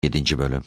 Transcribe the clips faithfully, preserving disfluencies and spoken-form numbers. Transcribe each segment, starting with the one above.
Yedinci bölüm.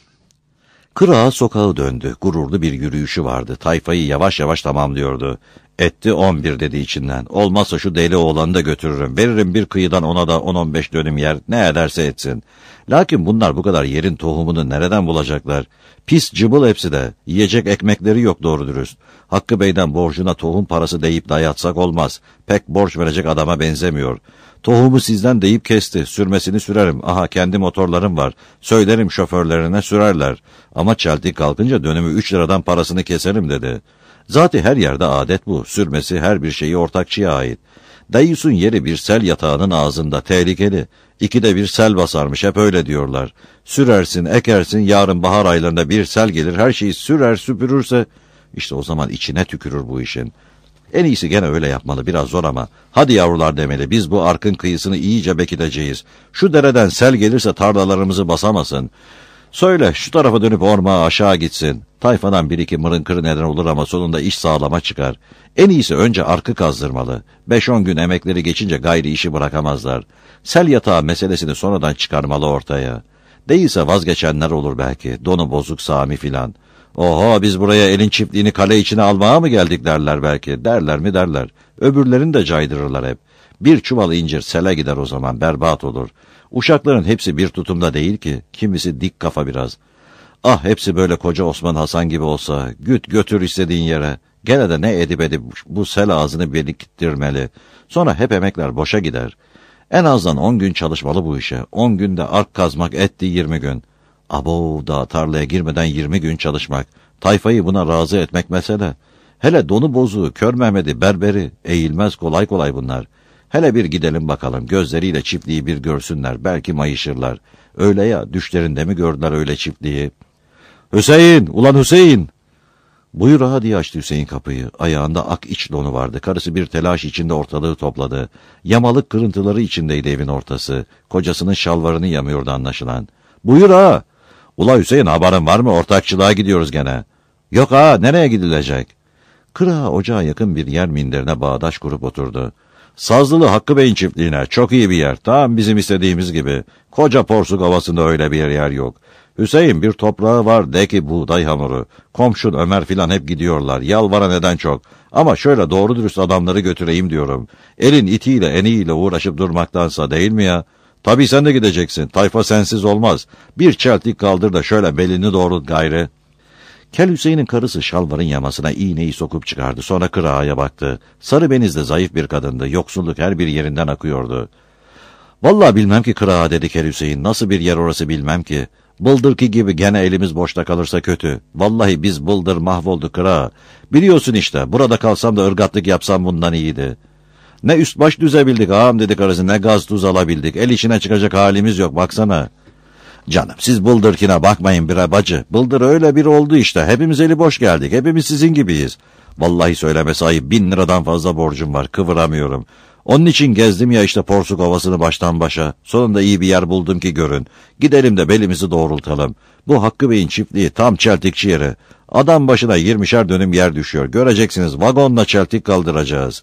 Kırağa sokağı döndü. Gururlu bir yürüyüşü vardı. Tayfayı yavaş yavaş tamamlıyordu. Etti on bir dedi içinden. Olmazsa şu deli oğlanı da götürürüm. Veririm bir kıyıdan ona da on on beş dönüm yer. Ne ederse etsin. Lakin bunlar bu kadar yerin tohumunu nereden bulacaklar? Pis cıbıl hepsi de. Yiyecek ekmekleri yok doğru dürüst. Hakkı Bey'den borcuna tohum parası deyip dayatsak olmaz. Pek borç verecek adama benzemiyor. Tohumu sizden deyip kesti. Sürmesini sürerim. Aha kendi motorlarım var. Söylerim şoförlerine sürerler. Ama çeltik kalkınca dönümü üç liradan parasını keserim dedi. Zaten her yerde adet bu. Sürmesi her bir şeyi ortakçıya ait. Deyyus'un yeri bir sel yatağının ağzında, tehlikeli. İkide bir sel basarmış, hep öyle diyorlar. Sürersin, ekersin, yarın bahar aylarında bir sel gelir, her şeyi sürer, süpürürse, işte o zaman içine tükürür bu işin. En iyisi gene öyle yapmalı, biraz zor ama. Hadi yavrular demeli, biz bu arkın kıyısını iyice bekiteceğiz. Şu dereden sel gelirse tarlalarımızı basamasın. Söyle, şu tarafa dönüp ormağa aşağı gitsin. Tayfadan bir iki mırın kırı neden olur ama sonunda iş sağlama çıkar. En iyisi önce arkı kazdırmalı. Beş on gün emekleri geçince gayri işi bırakamazlar. Sel yatağı meselesini sonradan çıkarmalı ortaya. Değilse vazgeçenler olur belki. Donu bozuk Sami filan. Oho, biz buraya elin çiftliğini kale içine almaya mı geldik derler belki. Derler mi derler. Öbürlerini de caydırırlar hep. Bir çuval incir sele gider o zaman, berbat olur. Uşakların hepsi bir tutumda değil ki. Kimisi dik kafa biraz. Ah hepsi böyle koca Osman Hasan gibi olsa. Güt götür istediğin yere. Gene de ne edip edip bu sel ağzını biriktirmeli. Sonra hep emekler boşa gider. En azından on gün çalışmalı bu işe. On günde ark kazmak etti yirmi gün. Abo, daha tarlaya girmeden yirmi gün çalışmak. Tayfayı buna razı etmek mesele. Hele donu bozuğu, kör Mehmet'i, berberi. Eğilmez kolay kolay bunlar. Hele bir gidelim bakalım. Gözleriyle çiftliği bir görsünler. Belki mayışırlar. Öyle ya, düşlerinde mi gördüler öyle çiftliği? Hüseyin! Ulan Hüseyin! Buyur ağa diye açtı Hüseyin kapıyı. Ayağında ak iç donu vardı. Karısı bir telaş içinde ortalığı topladı. Yamalık kırıntıları içindeydi evin ortası. Kocasının şalvarını yamıyordu anlaşılan. Buyur ağa! Ula Hüseyin, haberin var mı? Ortakçılığa gidiyoruz gene. Yok ağa, nereye gidilecek? Kırağa ocağa yakın bir yer minderine bağdaş kurup oturdu. Sazlılı Hakkı Bey'in çiftliğine, çok iyi bir yer. Tam bizim istediğimiz gibi. Koca Porsuk Ovası'nda öyle bir yer yok. Hüseyin, bir toprağı var de ki buğday hamuru. Komşun Ömer filan hep gidiyorlar. Yalvara neden çok. Ama şöyle doğru dürüst adamları götüreyim diyorum. Elin itiyle eniyle uğraşıp durmaktansa, değil mi ya? Tabii sen de gideceksin. Tayfa sensiz olmaz. Bir çeltik kaldır da şöyle belini doğrult gayrı. Kel Hüseyin'in karısı şalvarın yamasına iğneyi sokup çıkardı. Sonra kırağaya baktı. Sarı benizli zayıf bir kadındı. Yoksulluk her bir yerinden akıyordu. Vallahi bilmem ki kırağa dedi Kel Hüseyin. Nasıl bir yer orası bilmem ki. Bıldırki gibi gene elimiz boşta kalırsa kötü. Vallahi biz bıldır mahvolduk kırağa. Biliyorsun işte, burada kalsam da ırgatlık yapsam bundan iyiydi. Ne üst baş düzebildik ağam dedi karısı, ne gaz tuz alabildik. El işine çıkacak halimiz yok, baksana. Canım siz bıldırkine bakmayın bre bacı. Bıldır öyle bir oldu işte. Hepimiz eli boş geldik. Hepimiz sizin gibiyiz. Vallahi söylemesi ayıp, bin liradan fazla borcum var. Kıvıramıyorum. Onun için gezdim ya işte Porsuk Ovası'nı baştan başa. Sonunda iyi bir yer buldum ki görün. Gidelim de belimizi doğrultalım. Bu Hakkı Bey'in çiftliği tam çeltikçi yeri. Adam başına yirmişer dönüm yer düşüyor. Göreceksiniz, vagonla çeltik kaldıracağız.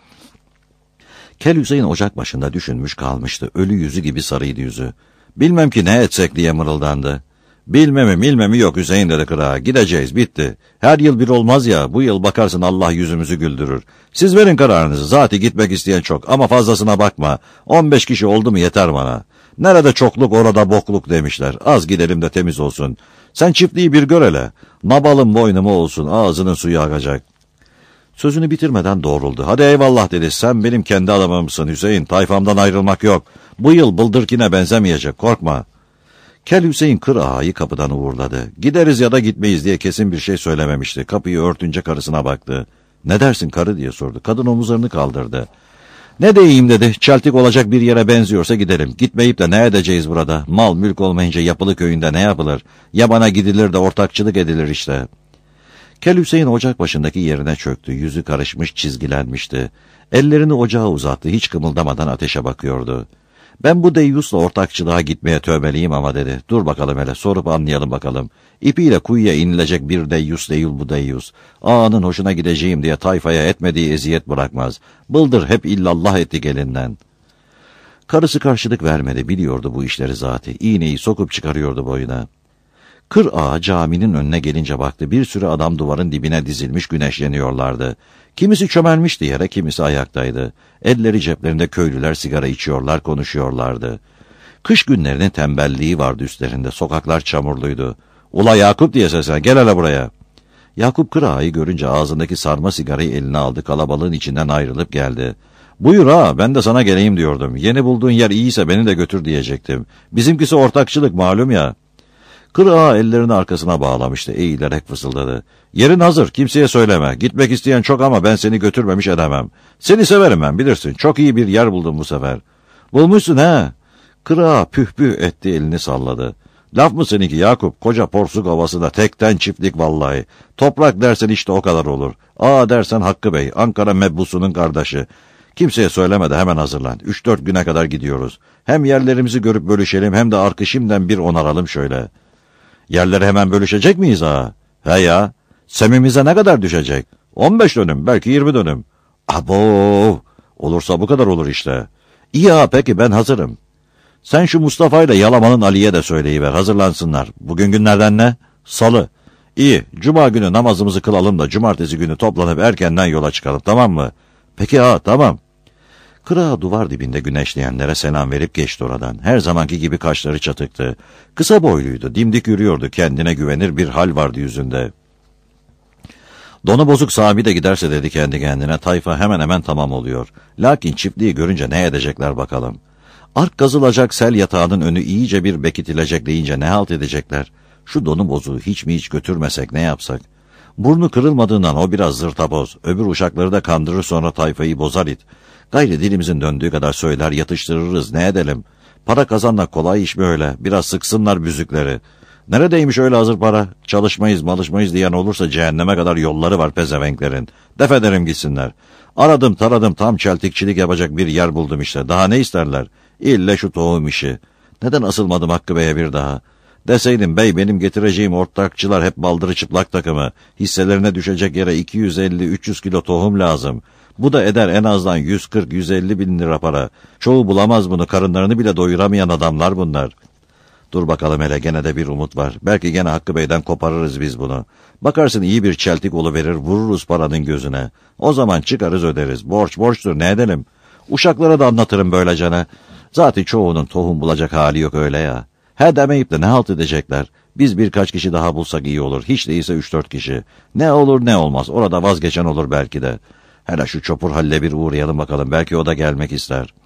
Kel Hüseyin ocak başında düşünmüş kalmıştı. Ölü yüzü gibi sarıydı yüzü. Bilmem ki ne etsek diye mırıldandı. Bilmemi bilmemi yok Hüseyin dedi kırağa. Gideceğiz, bitti. Her yıl bir olmaz ya, bu yıl bakarsın Allah yüzümüzü güldürür. Siz verin kararınızı, zaten gitmek isteyen çok ama fazlasına bakma. on beş kişi oldu mu yeter bana. Nerede çokluk orada bokluk demişler. Az gidelim de temiz olsun. Sen çiftliği bir gör hele. Nabalın boynumu olsun, ağzının suyu akacak. Sözünü bitirmeden doğruldu. Hadi eyvallah dedi. Sen benim kendi adamımsın Hüseyin. Tayfamdan ayrılmak yok. Bu yıl bıldırkine benzemeyecek. Korkma. Kel Hüseyin kır ağayı kapıdan uğurladı. Gideriz ya da gitmeyiz diye kesin bir şey söylememişti. Kapıyı örtünce karısına baktı. Ne dersin karı diye sordu. Kadın omuzlarını kaldırdı. Ne diyeyim dedi. Çeltik olacak bir yere benziyorsa gidelim. Gitmeyip de ne edeceğiz burada? Mal mülk olmayınca yapılı köyünde ne yapılır? Yabana gidilir de ortakçılık edilir işte. Kel Hüseyin ocak başındaki yerine çöktü. Yüzü karışmış, çizgilenmişti. Ellerini ocağa uzattı. Hiç kımıldamadan ateşe bakıyordu. Ben bu deyyusla ortakçılığa gitmeye tövbeliyim ama dedi. Dur bakalım hele, sorup anlayalım bakalım. İpiyle kuyuya inilecek bir deyyus değil bu deyyus. Ağanın hoşuna gideceğim diye tayfaya etmediği eziyet bırakmaz. Bıldır hep illallah etti gelinden. Karısı karşılık vermedi. Biliyordu bu işleri zaten. İğneyi sokup çıkarıyordu boyuna. Kır Ağa caminin önüne gelince baktı. Bir sürü adam duvarın dibine dizilmiş güneşleniyorlardı. Kimisi çömelmişti yere, kimisi ayaktaydı. Elleri ceplerinde köylüler sigara içiyorlar, konuşuyorlardı. Kış günlerinin tembelliği vardı üstlerinde. Sokaklar çamurluydu. "Ula Yakup" diye seslen, "Gel hele buraya." Yakup Kır Ağa'yı görünce ağzındaki sarma sigarayı eline aldı. Kalabalığın içinden ayrılıp geldi. "Buyur ağa, ben de sana geleyim diyordum. Yeni bulduğun yer iyiyse beni de götür diyecektim. Bizimkisi ortakçılık malum ya." Kır Ağa ellerini arkasına bağlamıştı. Eğilerek fısıldadı. "Yerin hazır, kimseye söyleme. Gitmek isteyen çok ama ben seni götürmemiş edemem. Seni severim ben, bilirsin. Çok iyi bir yer buldum bu sefer." "Bulmuşsun he?" Kır Ağa püh püh etti, elini salladı. "Laf mı seninki Yakup? Koca porsuk havasında tekten çiftlik vallahi. Toprak dersen işte o kadar olur. Ağa dersen Hakkı Bey, Ankara mebbusunun kardeşi. Kimseye söyleme de hemen hazırlan. Üç dört güne kadar gidiyoruz. Hem yerlerimizi görüp bölüşelim hem de arkı şimdiden bir onaralım şöyle." "Yerleri hemen bölüşecek miyiz ağa?" "He ya. Semimize ne kadar düşecek?" on beş dönüm, belki yirmi dönüm." "Abo! Olursa bu kadar olur işte." "İyi ağa, peki ben hazırım. Sen şu Mustafa ile Yalaman'ın Ali'ye de söyleyiver, hazırlansınlar. Bugün günlerden ne?" "Salı." "İyi, cuma günü namazımızı kılalım da cumartesi günü toplanıp erkenden yola çıkalım, tamam mı?" "Peki ağa, tamam." Kır Ağa duvar dibinde güneşleyenlere selam verip geçti oradan. Her zamanki gibi kaşları çatıktı. Kısa boyluydu, dimdik yürüyordu, kendine güvenir bir hal vardı yüzünde. Donu bozuk Sami de giderse dedi kendi kendine, tayfa hemen hemen tamam oluyor. Lakin çiftliği görünce ne edecekler bakalım. Ark kazılacak, sel yatağının önü iyice bir bekitilecek deyince ne halt edecekler? Şu donu bozuğu hiç mi hiç götürmesek, ne yapsak? Burnu kırılmadığından o biraz zırtaboz, öbür uşakları da kandırır sonra tayfayı bozar it. Gayri dilimizin döndüğü kadar söyler yatıştırırız, ne edelim? Para kazanmak kolay iş mi öyle? Biraz sıksınlar büzükleri. Neredeymiş öyle hazır para? Çalışmayız malışmayız diyen olursa cehenneme kadar yolları var pezevenklerin. Def ederim gitsinler. Aradım taradım, tam çeltikçilik yapacak bir yer buldum işte. Daha ne isterler? İlle şu tohum işi. Neden asılmadım Hakkı Bey'e bir daha? Deseydim, bey benim getireceğim ortakçılar hep baldırı çıplak takımı. Hisselerine düşecek yere iki yüz elli üç yüz kilo tohum lazım. Bu da eder en azdan yüz kırk yüz elli bin lira para. Çoğu bulamaz bunu, karınlarını bile doyuramayan adamlar bunlar. Dur bakalım hele, gene de bir umut var. Belki gene Hakkı Bey'den koparırız biz bunu. Bakarsın iyi bir çeltik oluverir, vururuz paranın gözüne. O zaman çıkarız öderiz. Borç borçtur, ne edelim? Uşaklara da anlatırım böylecene. Zaten çoğunun tohum bulacak hali yok öyle ya. He demeyip de ne halt edecekler? Biz birkaç kişi daha bulsak iyi olur. Hiç değilse üç dört kişi. Ne olur ne olmaz. Orada vazgeçen olur belki de. Hele şu Çopur Halil'e bir uğrayalım bakalım. Belki o da gelmek ister.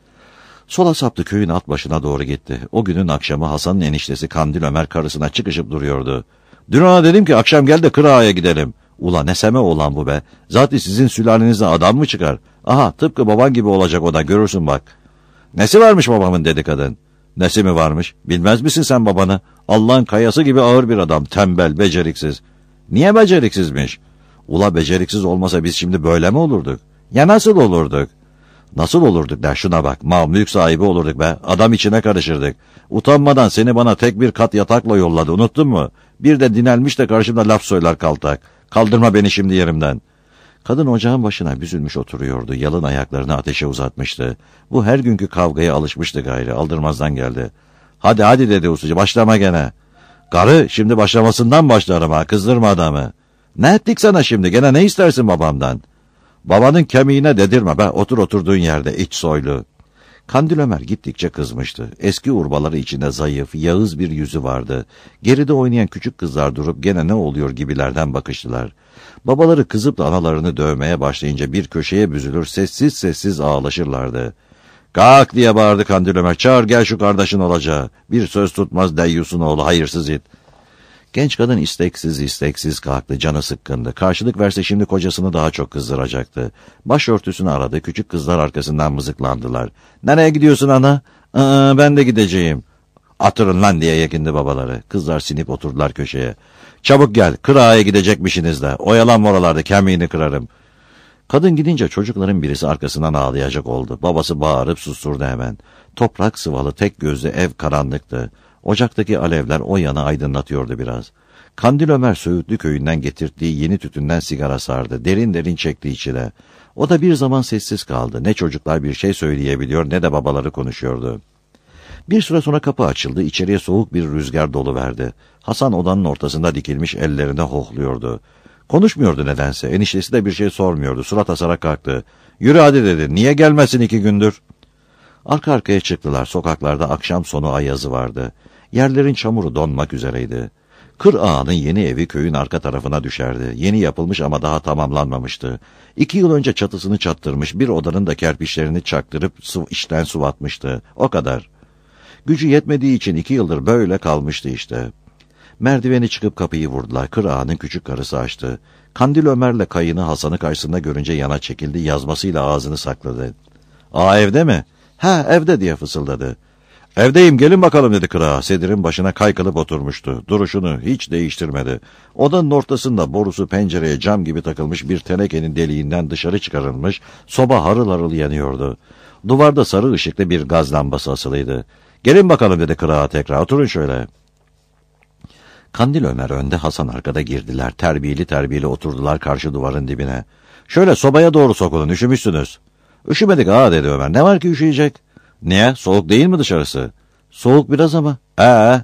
Sola saptı, köyün alt başına doğru gitti. O günün akşamı Hasan'ın eniştesi Kandil Ömer karısına çıkışıp duruyordu. Dün ona dedim ki akşam gel de Kır Ağa'ya gidelim. Ula ne seme oğlan bu be. Zaten sizin sülalenizden adam mı çıkar? Aha, tıpkı baban gibi olacak o da, görürsün bak. Nesi varmış babamın, dedi kadın. Nesi mi varmış? Bilmez misin sen babanı? Allah'ın kayası gibi ağır bir adam, tembel, beceriksiz. Niye beceriksizmiş? Ula beceriksiz olmasa biz şimdi böyle mi olurduk? Ya nasıl olurduk? Nasıl olurduk der, şuna bak. Mal mülk sahibi olurduk be. Adam içine karışırdık. Utanmadan seni bana tek bir kat yatakla yolladı, unuttun mu? Bir de dinelmiş de karşımda laf söyler kaltak. Kaldırma beni şimdi yerimden. Kadın ocağın başına büzülmüş oturuyordu. Yalın ayaklarını ateşe uzatmıştı. Bu her günkü kavgaya alışmıştı gayrı. Aldırmazdan geldi. Hadi hadi dedi usulca, başlama gene. Karı, şimdi başlamasından başlarım ha, kızdırma adamı. Ne ettik sana şimdi, gene ne istersin babamdan? Babanın kemiğine dedirme be, otur oturduğun yerde iç soylu. Kandil Ömer gittikçe kızmıştı. Eski urbaları içinde zayıf, yağız bir yüzü vardı. Geride oynayan küçük kızlar durup gene ne oluyor gibilerden bakıştılar. Babaları kızıp da analarını dövmeye başlayınca bir köşeye büzülür, sessiz sessiz ağlaşırlardı. Kalk diye bağırdı Kandil Ömer, çağır gel şu kardeşin olacağı. Bir söz tutmaz deyyusun oğlu, hayırsız it. Genç kadın isteksiz isteksiz kalktı, canı sıkkındı. Karşılık verse şimdi kocasını daha çok kızdıracaktı. Başörtüsünü aradı, küçük kızlar arkasından mızıklandılar. Nereye gidiyorsun ana? Aa, ben de gideceğim. Atırın lan diye yakındı babaları. Kızlar sinip oturdular köşeye. Çabuk gel, Kır Ağa'ya gidecekmişsiniz de. Oyalanma oralarda, kemiğini kırarım. Kadın gidince çocukların birisi arkasından ağlayacak oldu. Babası bağırıp susturdu hemen. Toprak sıvalı, tek gözlü ev karanlıktı. Ocaktaki alevler o yana aydınlatıyordu biraz. Kandil Ömer Söğütlü köyünden getirdiği yeni tütünden sigara sardı. Derin derin çekti içine. O da bir zaman sessiz kaldı. Ne çocuklar bir şey söyleyebiliyor ne de babaları konuşuyordu. Bir süre sonra kapı açıldı, içeriye soğuk bir rüzgar doluverdi. Hasan odanın ortasında dikilmiş ellerine hohluyordu. Konuşmuyordu nedense, eniştesi de bir şey sormuyordu, surat asarak kalktı. Yürü hadi dedi, niye gelmesin iki gündür? Arka arkaya çıktılar, sokaklarda akşam sonu ayazı vardı. Yerlerin çamuru donmak üzereydi. Kır Ağa'nın yeni evi köyün arka tarafına düşerdi. Yeni yapılmış ama daha tamamlanmamıştı. İki yıl önce çatısını çattırmış, bir odanın da kerpiçlerini çaktırıp su, içten sıvatmıştı. O kadar. Gücü yetmediği için iki yıldır böyle kalmıştı işte. Merdiveni çıkıp kapıyı vurdular. Kır Ağa'nın küçük karısı açtı. Kandil Ömer'le kayını Hasan'ı karşısında görünce yana çekildi, yazmasıyla ağzını sakladı. "Aa, evde mi?" "Ha, evde," diye fısıldadı. "Evdeyim, gelin bakalım," dedi Kır Ağa. Sedirin başına kaykılıp oturmuştu. Duruşunu hiç değiştirmedi. Odanın ortasında borusu pencereye cam gibi takılmış bir tenekenin deliğinden dışarı çıkarılmış, soba harıl harıl yanıyordu. Duvarda sarı ışıklı bir gaz lambası asılıydı. "Gelin bakalım," dedi Kır Ağa tekrar. "Oturun şöyle." Kandil Ömer önde, Hasan arkada girdiler. Terbiyeli terbiyeli oturdular karşı duvarın dibine. "Şöyle sobaya doğru sokulun, üşümüşsünüz." "Üşümedik ağa," dedi Ömer. "Ne var ki üşüyecek?" "Niye? Soğuk değil mi dışarısı?" "Soğuk biraz ama." "Ee."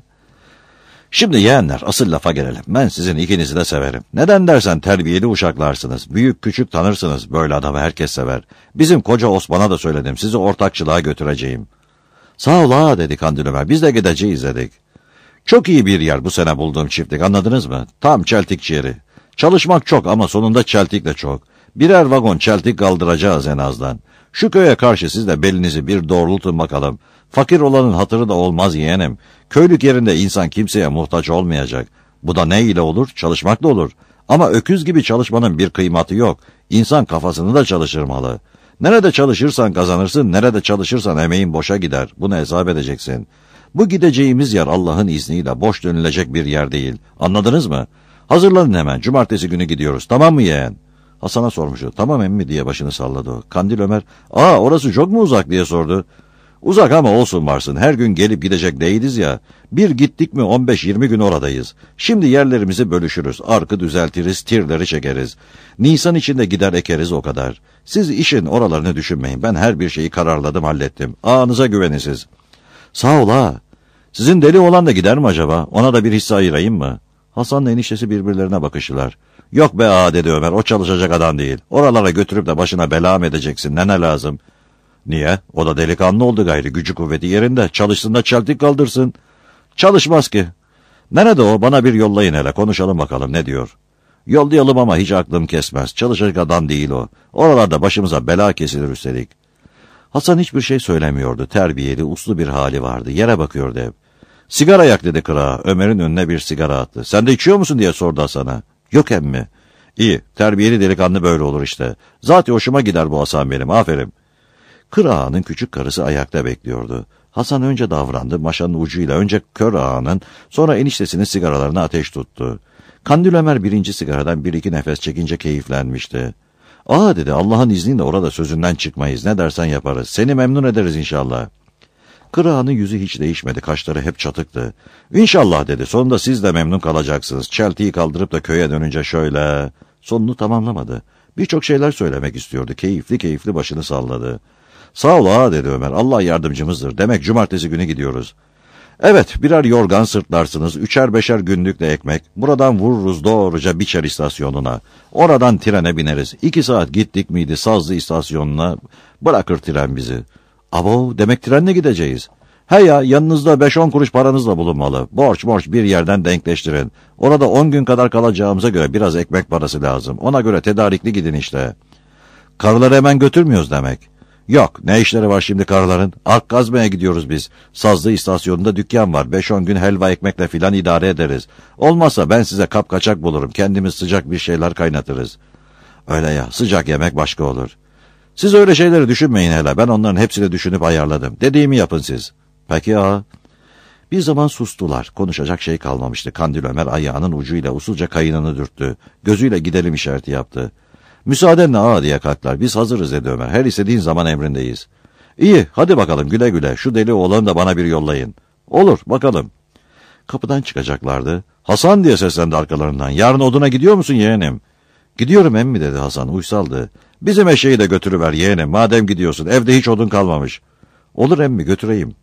"Şimdi yeğenler, asıl lafa gelelim. Ben sizin ikinizi de severim. Neden dersen terbiyeli uşaklarsınız. Büyük küçük tanırsınız. Böyle adamı herkes sever. Bizim koca Osman'a da söyledim. Sizi ortakçılığa götüreceğim." "Sağ ol ağa," dedi Kandil Ömer. "Biz de gideceğiz," dedik. "Çok iyi bir yer bu sene bulduğum çiftlik, anladınız mı? Tam çeltikçi yeri. Çalışmak çok ama sonunda çeltik de çok. Birer vagon çeltik kaldıracağız en azdan. Şu köye karşı siz de belinizi bir doğrultun bakalım. Fakir olanın hatırı da olmaz yeğenim. Köylük yerinde insan kimseye muhtaç olmayacak. Bu da ne ile olur? Çalışmak da olur. Ama öküz gibi çalışmanın bir kıymatı yok. İnsan kafasını da çalıştırmalı. Nerede çalışırsan kazanırsın, nerede çalışırsan emeğin boşa gider. Bunu hesap edeceksin. Bu gideceğimiz yer Allah'ın izniyle boş dönülecek bir yer değil. Anladınız mı? Hazırlanın hemen. Cumartesi günü gidiyoruz. Tamam mı yeğen?" Hasan'a sormuştu. "Tamam emmi," diye başını salladı o. Kandil Ömer, "Aa, orası çok mu uzak?" diye sordu. "Uzak ama olsun varsın. Her gün gelip gidecek değiliz ya. Bir gittik mi on beş yirmi gün oradayız. Şimdi yerlerimizi bölüşürüz. Arkı düzeltiriz, tirleri çekeriz. Nisan içinde gider ekeriz, o kadar. Siz işin oralarını düşünmeyin. Ben her bir şeyi kararladım, hallettim. Ağanıza güvenin siz." "Sağ ol ağa. Sizin deli olan da gider mi acaba? Ona da bir hisse ayırayım mı?" Hasan'la eniştesi birbirlerine bakıştılar. "Yok be ağa," dedi Ömer. "O çalışacak adam değil. Oralara götürüp de başına bela mı edeceksin? Ne ne lazım?" "Niye? O da delikanlı oldu gayrı. Gücü kuvveti yerinde. Çalışsın da çeltik kaldırsın." "Çalışmaz ki." "Nerede o? Bana bir yollayın hele. Konuşalım bakalım ne diyor." "Yollayalım ama hiç aklım kesmez. Çalışacak adam değil o. Oralarda başımıza bela kesilir üstelik." Hasan hiçbir şey söylemiyordu. Terbiyeli, uslu bir hali vardı. Yere bakıyordu hep. "Sigara yak," dedi Kır Ağa. Ömer'in önüne bir sigara attı. "Sen de içiyor musun?" diye sordu Hasan'a. "Yok emmi." "İyi, terbiyeli delikanlı böyle olur işte. Zaten hoşuma gider bu Hasan benim, aferin." Kır Ağa'nın küçük karısı ayakta bekliyordu. Hasan önce davrandı, maşanın ucuyla önce Kör Ağa'nın, sonra eniştesinin sigaralarına ateş tuttu. Kandil Ömer birinci sigaradan bir iki nefes çekince keyiflenmişti. "Aa," dedi, "Allah'ın izniyle orada sözünden çıkmayız. Ne dersen yaparız. Seni memnun ederiz inşallah." Kır Ağa'nın yüzü hiç değişmedi. Kaşları hep çatıktı. "İnşallah," dedi. "Sonunda siz de memnun kalacaksınız. Çeltiyi kaldırıp da köye dönünce şöyle..." Sonunu tamamlamadı. Birçok şeyler söylemek istiyordu. Keyifli keyifli başını salladı. "Sağ ol ağa," dedi Ömer. "Allah yardımcımızdır. Demek cumartesi günü gidiyoruz." "Evet, birer yorgan sırtlarsınız, üçer beşer günlük de ekmek. Buradan vururuz doğruca Biçer istasyonuna. Oradan trene bineriz. İki saat gittik miydi Sazlı istasyonuna, bırakır tren bizi." "Abo, demek trenle gideceğiz." "He ya, yanınızda beş on kuruş paranızla bulunmalı. Borç borç bir yerden denkleştirin. Orada on gün kadar kalacağımıza göre biraz ekmek parası lazım. Ona göre tedarikli gidin işte." "Karıları hemen götürmüyoruz demek." "Yok, ne işleri var şimdi karıların? Ark kazmaya gidiyoruz biz. Sazlı istasyonunda dükkan var. Beş on gün helva ekmekle filan idare ederiz. Olmazsa ben size kapkaçak bulurum. Kendimiz sıcak bir şeyler kaynatırız." "Öyle ya, sıcak yemek başka olur." "Siz öyle şeyleri düşünmeyin hele. Ben onların hepsini düşünüp ayarladım. Dediğimi yapın siz." "Peki ağa." Bir zaman sustular. Konuşacak şey kalmamıştı. Kandil Ömer ayağının ucuyla usulca kayınını dürttü. Gözüyle gidelim işareti yaptı. "Müsaadenle ağa," diye kalktılar. "Biz hazırız," dedi Ömer. "Her istediğin zaman emrindeyiz." "İyi, hadi bakalım güle güle. Şu deli oğlanı da bana bir yollayın." "Olur, bakalım." Kapıdan çıkacaklardı. "Hasan," diye seslendi arkalarından. "Yarın oduna gidiyor musun yeğenim?" "Gidiyorum emmi," dedi Hasan. Uysaldı. "Bizim eşeği de götürüver yeğenim. Madem gidiyorsun, evde hiç odun kalmamış." "Olur emmi, götüreyim."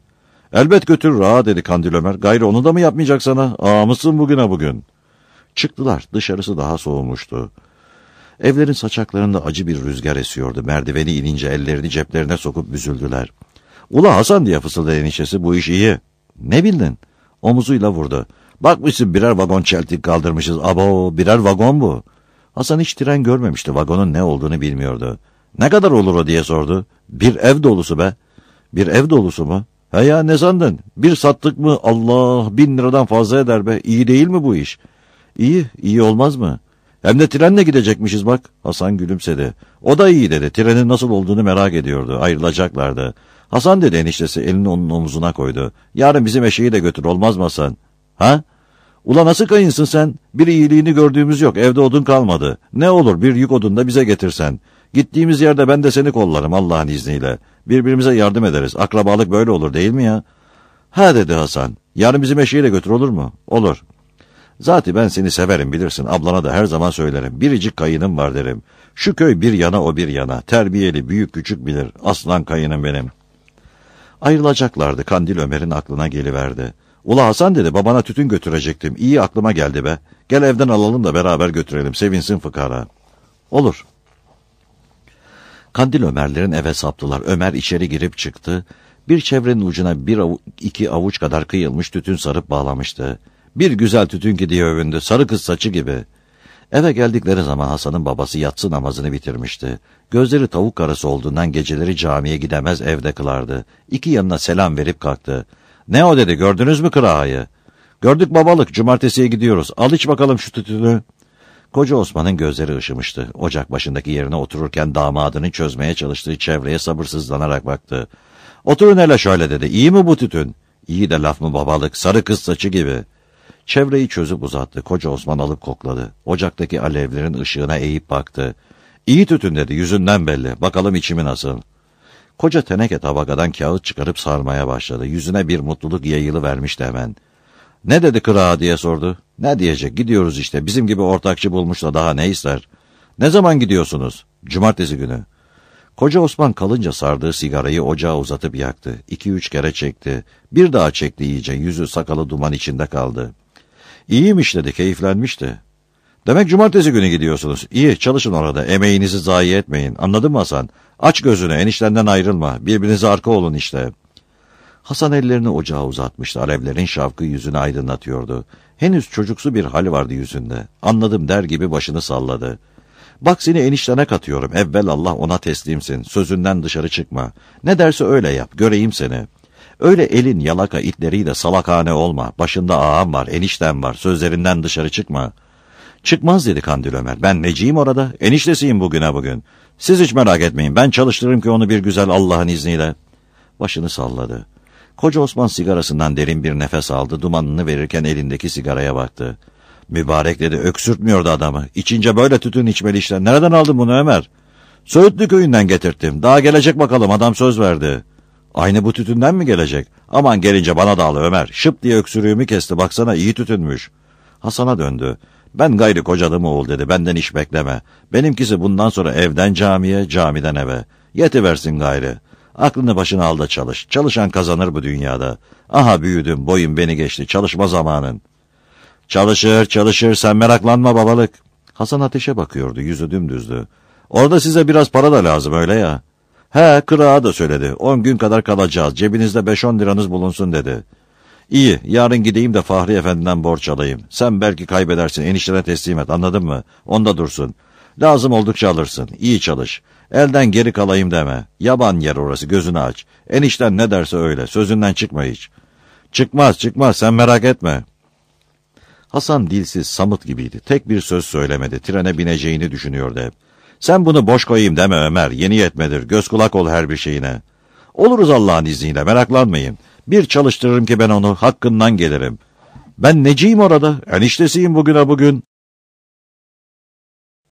Elbet götürür ağa dedi Kandil Ömer. Gayrı onu da mı yapmayacak sana? Ağa mısın bugüne bugün? Çıktılar. Dışarısı daha soğumuştu. Evlerin saçaklarında acı bir rüzgar esiyordu. Merdiveni inince ellerini ceplerine sokup büzüldüler. Ula Hasan diye fısıldadı eniştesi, bu iş iyi. Ne bildin? Omuzuyla vurdu. Bakmışsın birer vagon çeltik kaldırmışız. Abo, birer vagon bu. Hasan hiç tren görmemişti. Vagonun ne olduğunu bilmiyordu. Ne kadar olur o diye sordu. Bir ev dolusu be. Bir ev dolusu mu? He ya, ne sandın? Bir sattık mı Allah bin liradan fazla eder be. İyi değil mi bu iş? İyi, iyi olmaz mı? Hem de trenle gidecekmişiz bak. Hasan gülümsedi. O da iyi dedi. Trenin nasıl olduğunu merak ediyordu. Ayrılacaklardı. Hasan dedi eniştesi, elini onun omzuna koydu. Yarın bizim eşeği de götür, olmaz mı Hasan? Ha? Ula nasıl kayınsın sen? Bir iyiliğini gördüğümüz yok. Evde odun kalmadı. Ne olur bir yük odun da bize getirsen. Gittiğimiz yerde ben de seni kollarım Allah'ın izniyle. Birbirimize yardım ederiz. Akrabalık böyle olur değil mi ya? Ha dedi Hasan. Yarın bizim eşeği de götür, olur mu? Olur. Zaten ben seni severim bilirsin. Ablana da her zaman söylerim. Biricik kayınım var derim. Şu köy bir yana o bir yana. Terbiyeli, büyük küçük bilir. Aslan kayınım benim. Ayrılacaklardı. Kandil Ömer'in aklına geliverdi. Ula Hasan dedi, babana tütün götürecektim. İyi aklıma geldi be. Gel evden alalım da beraber götürelim. Sevinsin fıkara. Olur. Kandil Ömerlerin eve saptılar. Ömer içeri girip çıktı. Bir çevrenin ucuna bir avu iki avuç kadar kıyılmış tütün sarıp bağlamıştı. Bir güzel tütün ki diye övündü. Sarı kız saçı gibi. Eve geldikleri zaman Hasan'ın babası yatsı namazını bitirmişti. Gözleri tavuk karası olduğundan geceleri camiye gidemez, evde kılardı. İki yanına selam verip kalktı. Ne o dedi, gördünüz mü kırağayı? Gördük babalık, cumartesiye gidiyoruz. Al iç bakalım şu tütünü. Koca Osman'ın gözleri ışımıştı. Ocak başındaki yerine otururken damadını çözmeye çalıştığı çevreye sabırsızlanarak baktı. Oturun hele şöyle dedi. İyi mi bu tütün? İyi de laf mı babalık, sarı kız saçı gibi. Çevreyi çözüp uzattı. Koca Osman alıp kokladı. Ocaktaki alevlerin ışığına eğip baktı. İyi tütün dedi, yüzünden belli. Bakalım içimi nasıl? Koca teneke tabakadan kağıt çıkarıp sarmaya başladı. Yüzüne bir mutluluk yayılıvermişti hemen. Ne dedi kırağı diye sordu. Ne diyecek, gidiyoruz işte. Bizim gibi ortakçı bulmuş da daha ne ister? Ne zaman gidiyorsunuz? Cumartesi günü. Koca Osman kalınca sardığı sigarayı ocağa uzatıp yaktı. İki üç kere çekti. Bir daha çekti iyice. Yüzü sakalı duman içinde kaldı. İyiymiş dedi, keyiflenmişti. Demek cumartesi günü gidiyorsunuz. İyi, çalışın orada, emeğinizi zayi etmeyin. Anladın mı Hasan? Aç gözünü, eniştenden ayrılma. Birbirinize arka olun işte. Hasan ellerini ocağa uzatmıştı. Alevlerin şavkı yüzünü aydınlatıyordu. Henüz çocuksu bir hali vardı yüzünde. Anladım der gibi başını salladı. Bak seni eniştene katıyorum. Evvelallah ona teslimsin. Sözünden dışarı çıkma. Ne derse öyle yap. Göreyim seni. Öyle elin yalaka itleriyle salakhane olma. Başında ağam var, eniştem var. Sözlerinden dışarı çıkma. Çıkmaz dedi Kandil Ömer. Ben neciyim orada? Eniştesiyim bugüne bugün. Siz hiç merak etmeyin. Ben çalıştırırım ki onu bir güzel Allah'ın izniyle. Başını salladı. Koca Osman sigarasından derin bir nefes aldı. Dumanını verirken elindeki sigaraya baktı. Mübarek dedi, öksürtmüyordu adamı. İçince böyle tütün içmeli işte. Nereden aldın bunu Ömer? Söğütlü köyünden getirttim. Daha gelecek bakalım, adam söz verdi. Aynı bu tütünden mi gelecek? Aman gelince bana da al Ömer. Şıp diye öksürüğümü kesti. Baksana iyi tütünmüş. Hasan'a döndü. Ben gayrı kocadım oğul dedi. Benden iş bekleme. Benimkisi bundan sonra evden camiye, camiden eve. Yetiversin gayrı. Aklını başına al da çalış. Çalışan kazanır bu dünyada. Aha büyüdüm, boyum beni geçti. Çalışma zamanın. Çalışır, çalışır. Sen meraklanma babalık. Hasan ateşe bakıyordu. Yüzü dümdüzdü. Orada size biraz para da lazım öyle ya. He, kırağa da söyledi. On gün kadar kalacağız. Cebinizde beş on liranız bulunsun dedi. İyi, yarın gideyim de Fahri Efendi'den borç alayım. Sen belki kaybedersin, eniştene teslim et, anladın mı? Onda dursun. Lazım oldukça alırsın. İyi çalış. Elden geri kalayım deme. Yaban yer orası, gözünü aç. Enişten ne derse öyle. Sözünden çıkma hiç. Çıkmaz, çıkmaz. Sen merak etme. Hasan dilsiz, samut gibiydi. Tek bir söz söylemedi. Trene bineceğini düşünüyordu hep. Sen bunu boş koyayım deme Ömer. Yeni yetmedir. Göz kulak ol her bir şeyine. Oluruz Allah'ın izniyle, meraklanmayın. Bir çalıştırırım ki ben onu, hakkından gelirim. Ben neciyim orada? Eniştesiyim bugüne bugün.